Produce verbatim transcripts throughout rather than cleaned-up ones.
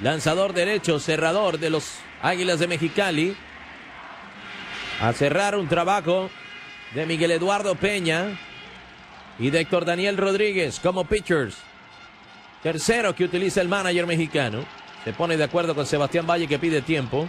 lanzador derecho, cerrador de los Águilas de Mexicali. A cerrar un trabajo de Miguel Eduardo Peña y de Héctor Daniel Rodríguez como pitchers. Tercero que utiliza el manager mexicano. Se pone de acuerdo con Sebastián Valle, que pide tiempo.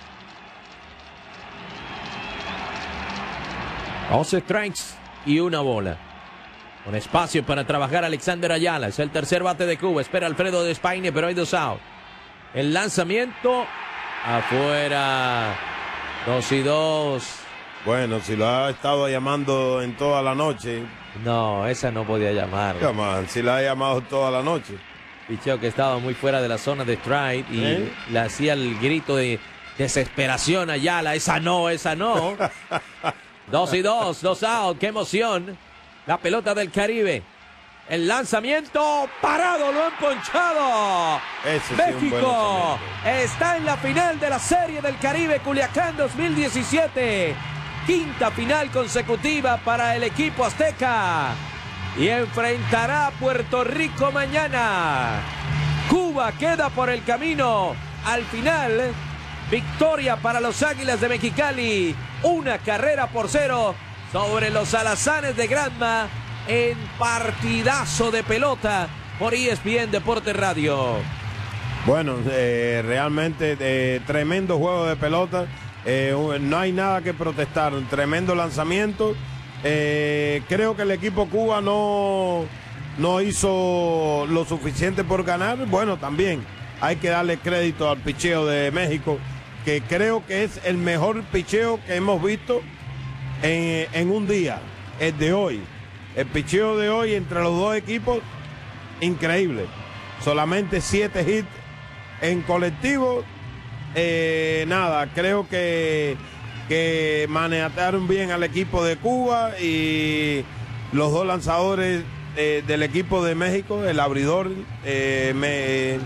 once strikes y una bola. Con espacio para trabajar Alexander Ayala. Es el tercer bate de Cuba. Espera Alfredo Despaine, pero hay dos out. El lanzamiento afuera. Dos y dos. Bueno, si lo ha estado llamando en toda la noche. No, esa no podía llamar. Come on, si la ha llamado toda la noche. Picheo que estaba muy fuera de la zona de strike y ¿Eh? le hacía el grito de desesperación a Ayala. Esa no, esa no. Dos y dos, dos out. Qué emoción. La pelota del Caribe. El lanzamiento parado, lo han ponchado. Ese México sí, está en la final de la Serie del Caribe Culiacán dos mil diecisiete. Quinta final consecutiva para el equipo azteca. Y enfrentará a Puerto Rico mañana. Cuba queda por el camino. Al final, victoria para los Águilas de Mexicali. Una carrera por cero sobre los Alazanes de Granma. En partidazo de pelota por E S P N Deportes Radio. Bueno, eh, realmente eh, tremendo juego de pelota. Eh, no hay nada que protestar. Un tremendo lanzamiento. Eh, creo que el equipo Cuba no, no hizo lo suficiente por ganar. Bueno, también hay que darle crédito al picheo de México, que creo que es el mejor picheo que hemos visto en, en un día, el de hoy. El picheo de hoy entre los dos equipos, increíble. Solamente siete hits en colectivo. Eh, nada, creo que, que manejaron bien al equipo de Cuba y los dos lanzadores eh, del equipo de México, el abridor eh, me,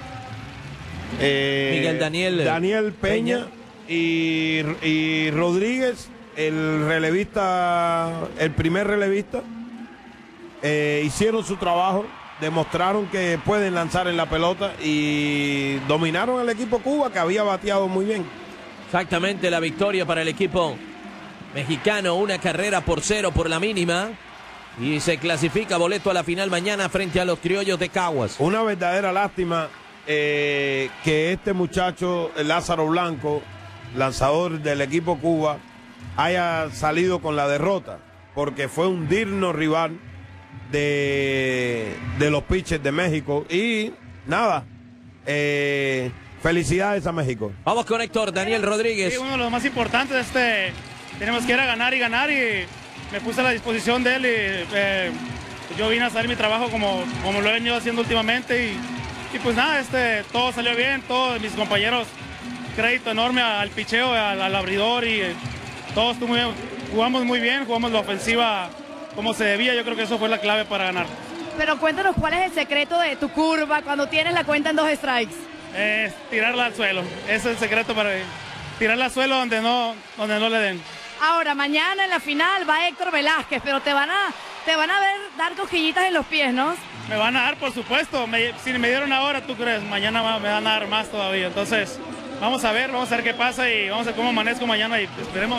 eh, Miguel Daniel, Daniel Peña, Peña. Y, y Rodríguez, el relevista, el primer relevista. Eh, hicieron su trabajo, demostraron que pueden lanzar en la pelota y dominaron al equipo Cuba, que había bateado muy bien. Exactamente, la victoria para el equipo mexicano, una carrera por cero por la mínima, y se clasifica boleto a la final mañana frente a los criollos de Caguas. Una verdadera lástima eh, que este muchacho Lázaro Blanco, lanzador del equipo Cuba, haya salido con la derrota, porque fue un digno rival De, de los pitchers de México. Y nada, eh, felicidades a México. Vamos con Héctor Daniel Rodríguez. Sí, uno de los más importantes, este, tenemos que ir a ganar y ganar, y me puse a la disposición de él, y eh, yo vine a hacer mi trabajo como, como lo he venido haciendo últimamente, y, y pues nada, este, todo salió bien, todos mis compañeros, crédito enorme al picheo, al, al abridor, y eh, todos muy bien, jugamos muy bien, jugamos la ofensiva como se debía. Yo creo que eso fue la clave para ganar. Pero cuéntanos, ¿cuál es el secreto de tu curva cuando tienes la cuenta en dos strikes? Es tirarla al suelo. Ese es el secreto para tirarla al suelo donde no, donde no le den. Ahora, mañana en la final va Héctor Velázquez, pero te van a, te van a ver dar cosquillitas en los pies, ¿no? Me van a dar, por supuesto. Me, si me dieron ahora, ¿tú crees? Mañana me van a dar más todavía. Entonces, vamos a ver, vamos a ver qué pasa y vamos a ver cómo amanezco mañana, y esperemos...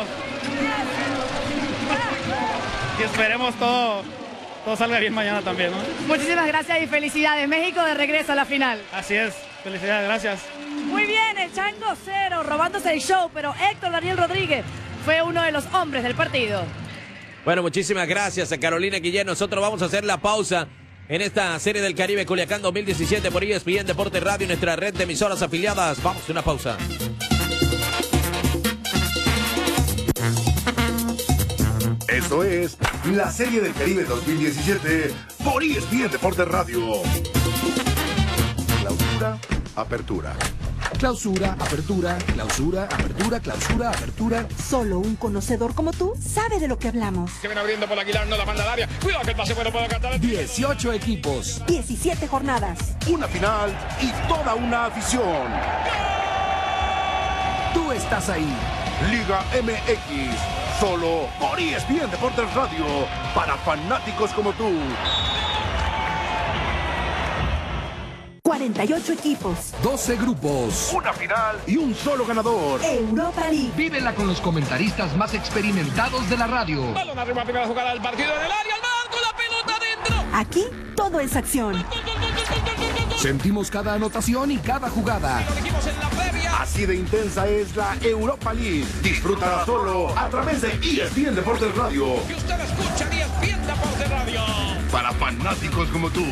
Y esperemos todo, todo salga bien mañana también, ¿no? Muchísimas gracias y felicidades. México de regreso a la final. Así es, felicidades, gracias. Muy bien, el Chango Cero robándose el show, pero Héctor Daniel Rodríguez fue uno de los hombres del partido. Bueno, muchísimas gracias a Carolina Guillén. Nosotros vamos a hacer la pausa en esta Serie del Caribe Culiacán dos mil diecisiete por E S P N Deportes Radio, nuestra red de emisoras afiliadas. Vamos a una pausa. Esto es la Serie del Caribe dos mil diecisiete por E S P N Deportes Radio. Clausura, apertura. Clausura, apertura, clausura, apertura, clausura, apertura. Solo un conocedor como tú sabe de lo que hablamos. Que viene abriendo por Aguilar, no la manda al área. Cuidado que el pase bueno puede cantar. dieciocho equipos. diecisiete jornadas. Una final y toda una afición. Tú estás ahí. Liga M X. Solo por E S P N Deportes Radio, para fanáticos como tú. cuarenta y ocho equipos, doce grupos, Una final y un solo ganador. Europa League. Vívela con los comentaristas más experimentados de la radio. Balón arriba, primera jugada del partido en el área, al marco, la pelota adentro. Aquí todo es acción. Sentimos cada anotación y cada jugada. Lo dijimos en la previa. Así de intensa es la Europa League. Disfrútala solo a través de E S P N Deportes Radio. Y usted escucha E S P N Deportes Radio. Para fanáticos como tú.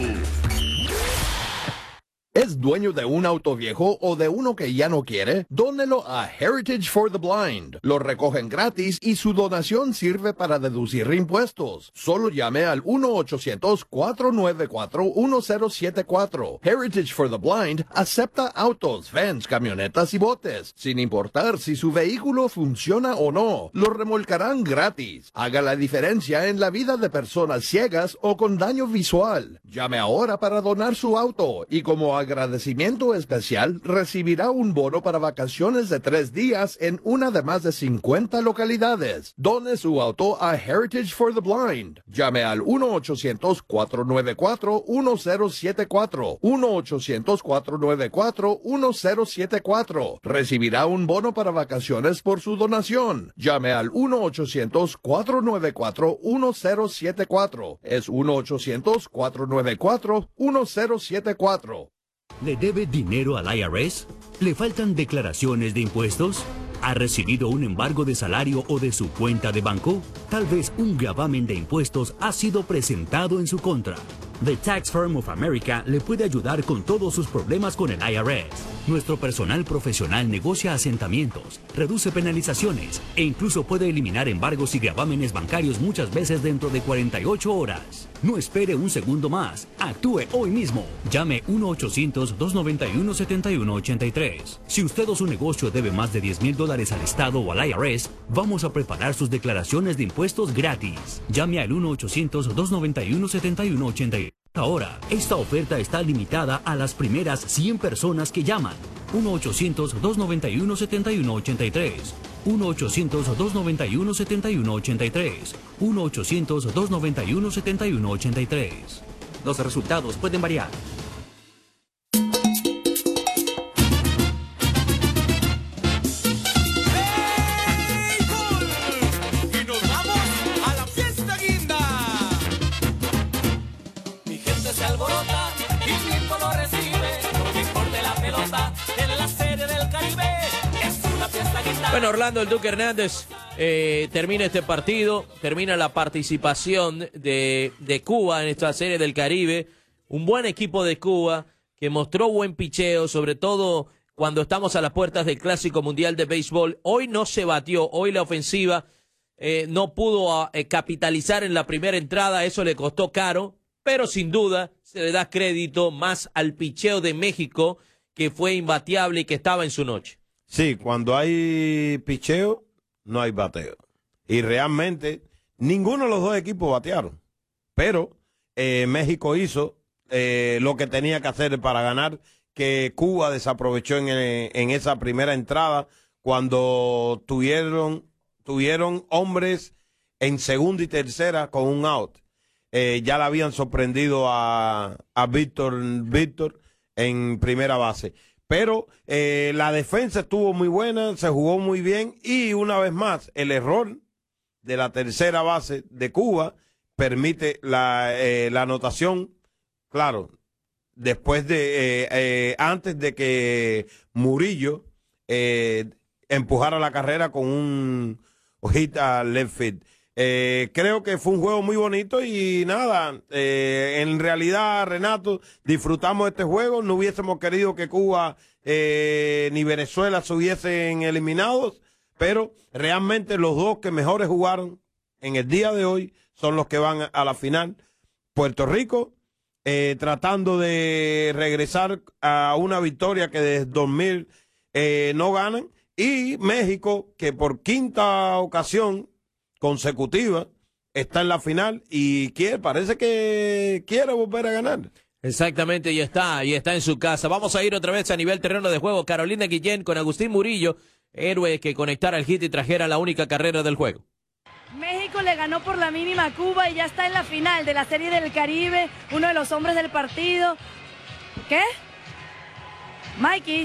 ¿Es dueño de un auto viejo o de uno que ya no quiere? Dónelo a Heritage for the Blind. Lo recogen gratis y su donación sirve para deducir impuestos. Solo llame al uno ochocientos, cuatro nueve cuatro, uno cero siete cuatro. Heritage for the Blind acepta autos, vans, camionetas y botes, sin importar si su vehículo funciona o no. Lo remolcarán gratis. Haga la diferencia en la vida de personas ciegas o con daño visual. Llame ahora para donar su auto y como agradecimiento especial, recibirá un bono para vacaciones de tres días en una de más de cincuenta localidades. Done su auto a Heritage for the Blind. Llame al uno ochocientos, cuatro nueve cuatro, uno cero siete cuatro. uno ochocientos, cuatro nueve cuatro, uno cero siete cuatro. Recibirá un bono para vacaciones por su donación. Llame al uno ochocientos, cuatro nueve cuatro, uno cero siete cuatro. Es uno ochocientos, cuatro nueve cuatro, uno cero siete cuatro. ¿Le debe dinero al I R S? ¿Le faltan declaraciones de impuestos? ¿Ha recibido un embargo de salario o de su cuenta de banco? Tal vez un gravamen de impuestos ha sido presentado en su contra. The Tax Firm of America le puede ayudar con todos sus problemas con el I R S. Nuestro personal profesional negocia asentamientos, reduce penalizaciones e incluso puede eliminar embargos y gravámenes bancarios muchas veces dentro de cuarenta y ocho horas. No espere un segundo más. Actúe hoy mismo. Llame uno ochocientos, dos noventa y uno, setenta y uno ochenta y tres. Si usted o su negocio debe más de diez mil dólares al Estado o al I R S, vamos a preparar sus declaraciones de impuestos gratis. Llame al uno ochocientos, dos noventa y uno, setenta y uno ochenta y tres. Ahora, esta oferta está limitada a las primeras cien personas que llaman. uno ochocientos, dos noventa y uno, setenta y uno ochenta y tres. uno ochocientos, dos noventa y uno, setenta y uno ochenta y tres. uno ochocientos, dos noventa y uno, setenta y uno ochenta y tres. Los resultados pueden variar. Y nos vamos a la fiesta guinda. Mi gente se alborota y mi tiempo lo recibe. No me importa la pelota en la serie del Caribe. Es una fiesta guinda. Bueno, Orlando el Duque Hernández eh, termina este partido, termina la participación de, de Cuba en esta serie del Caribe. Un buen equipo de Cuba que mostró buen picheo, sobre todo cuando estamos a las puertas del Clásico Mundial de Béisbol. Hoy no se batió, hoy la ofensiva eh, no pudo eh, capitalizar en la primera entrada, eso le costó caro, pero sin duda se le da crédito más al picheo de México, que fue imbateable y que estaba en su noche. Sí, cuando hay picheo, no hay bateo. Y realmente, ninguno de los dos equipos batearon. Pero eh, México hizo eh, lo que tenía que hacer para ganar, que Cuba desaprovechó en, el, en esa primera entrada, cuando tuvieron, tuvieron hombres en segunda y tercera con un out. Eh, ya le habían sorprendido a, a Víctor, Víctor en primera base. Pero eh, la defensa estuvo muy buena, se jugó muy bien y una vez más el error de la tercera base de Cuba permite la, eh, la anotación, claro, después de, eh, eh, antes de que Murillo eh, empujara la carrera con un hit a left field. Eh, creo que fue un juego muy bonito y nada, eh, en realidad, Renato, disfrutamos de este juego. No hubiésemos querido que Cuba eh, ni Venezuela se hubiesen eliminados, pero realmente los dos que mejores jugaron en el día de hoy son los que van a la final. Puerto Rico eh, tratando de regresar a una victoria que desde dos mil eh, no ganan, y México que por quinta ocasión consecutiva está en la final y quiere, parece que quiere volver a ganar. Exactamente, y está, y está en su casa. Vamos a ir otra vez a nivel terreno de juego. Carolina Guillén con Agustín Murillo, héroe que conectara el hit y trajera la única carrera del juego. México le ganó por la mínima a Cuba y ya está en la final de la Serie del Caribe, uno de los hombres del partido. ¿Qué? Mikey.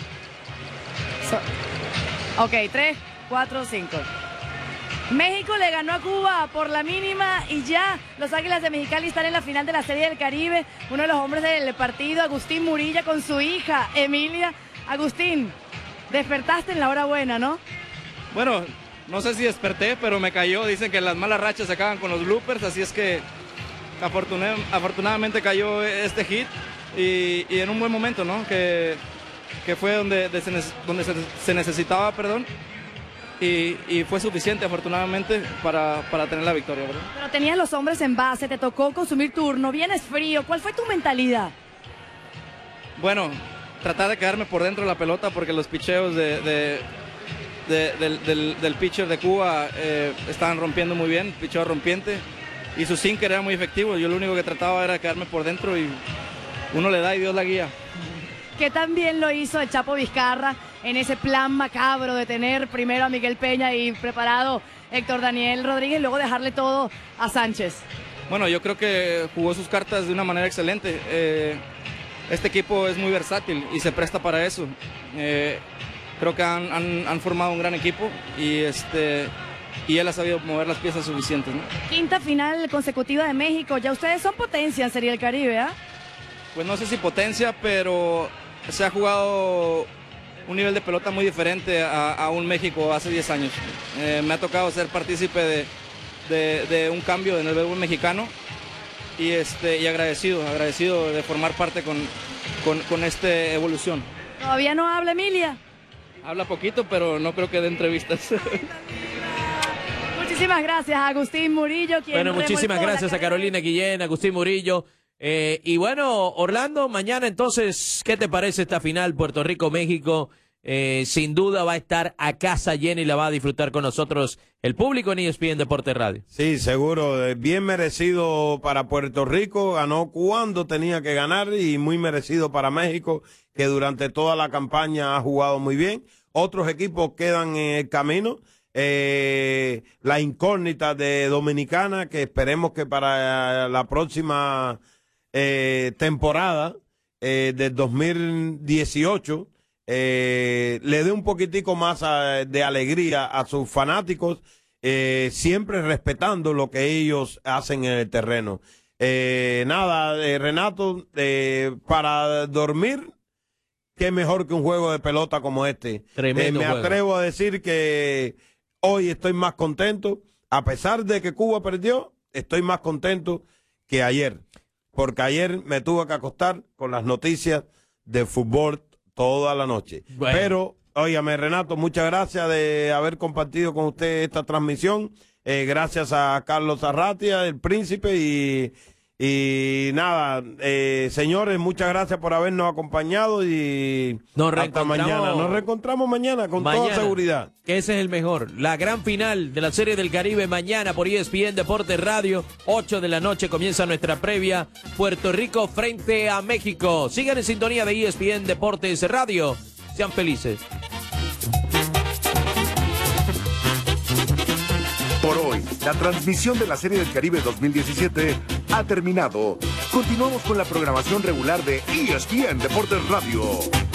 So, ok, tres, cuatro, cinco. México le ganó a Cuba por la mínima y ya los Águilas de Mexicali están en la final de la Serie del Caribe. Uno de los hombres del partido, Agustín Murilla, con su hija, Emilia. Agustín, despertaste en la hora buena, ¿no? Bueno, no sé si desperté, pero me cayó. Dicen que las malas rachas se acaban con los bloopers, así es que afortuna- afortunadamente cayó este hit y, y en un buen momento, ¿no? Que, que fue donde, de se, donde se, se necesitaba, perdón. Y, y fue suficiente, afortunadamente, para, para tener la victoria, ¿verdad? Pero tenías los hombres en base, te tocó consumir turno, vienes frío. ¿Cuál fue tu mentalidad? Bueno, tratar de quedarme por dentro de la pelota porque los picheos de, de, de, del, del, del pitcher de Cuba eh, estaban rompiendo muy bien, picheo rompiente, y su sinker era muy efectivo. Yo lo único que trataba era quedarme por dentro y uno le da y Dios la guía. Que también lo hizo el Chapo Vizcarra en ese plan macabro de tener primero a Miguel Peña y preparado Héctor Daniel Rodríguez y luego dejarle todo a Sánchez. Bueno, yo creo que jugó sus cartas de una manera excelente. Eh, este equipo es muy versátil y se presta para eso. Eh, creo que han, han, han formado un gran equipo y, este, y él ha sabido mover las piezas suficientes, ¿no? Quinta final consecutiva de México. Ya ustedes son potencia en Serie del Caribe, ¿ah? ¿eh? Pues no sé si potencia, pero se ha jugado un nivel de pelota muy diferente a, a un México hace diez años. Eh, me ha tocado ser partícipe de, de, de un cambio en el béisbol mexicano y, este, y agradecido, agradecido de formar parte con, con, con esta evolución. ¿Todavía no habla Emilia? Habla poquito, pero no creo que dé entrevistas. Muchísimas gracias, Agustín Murillo. Quien bueno, muchísimas gracias a Carolina Guillén, Agustín Murillo. Eh, y bueno, Orlando, mañana entonces, ¿qué te parece esta final Puerto Rico-México? Eh, sin duda va a estar a casa llena y la va a disfrutar con nosotros el público en E S P N Deportes Radio. Sí, seguro, bien merecido para Puerto Rico, ganó cuando tenía que ganar y muy merecido para México, que durante toda la campaña ha jugado muy bien. Otros equipos quedan en el camino. Eh, la incógnita de Dominicana, que esperemos que para la próxima eh, temporada eh, del dos mil dieciocho eh, le dé un poquitico más a, de alegría a sus fanáticos, eh, siempre respetando lo que ellos hacen en el terreno. Eh, nada, eh, Renato, eh, para dormir, qué mejor que un juego de pelota como este. Tremendo eh, me juego. atrevo a decir que hoy estoy más contento, a pesar de que Cuba perdió, estoy más contento que ayer, porque ayer me tuve que acostar con las noticias de fútbol toda la noche. Bueno. Pero, óigame, Renato, muchas gracias de haber compartido con usted esta transmisión. Eh, gracias a Carlos Arratia, el príncipe, y, y nada, eh, señores, muchas gracias por habernos acompañado y Nos hasta mañana. Nos reencontramos mañana con Mañana, toda seguridad. que ese es el mejor. La gran final de la Serie del Caribe mañana por E S P N Deportes Radio. ocho de la noche comienza nuestra previa. Puerto Rico frente a México. Sigan en sintonía de E S P N Deportes Radio. Sean felices. Por hoy, la transmisión de la Serie del Caribe dos mil diecisiete ha terminado. Continuamos con la programación regular de E S P N Deportes Radio.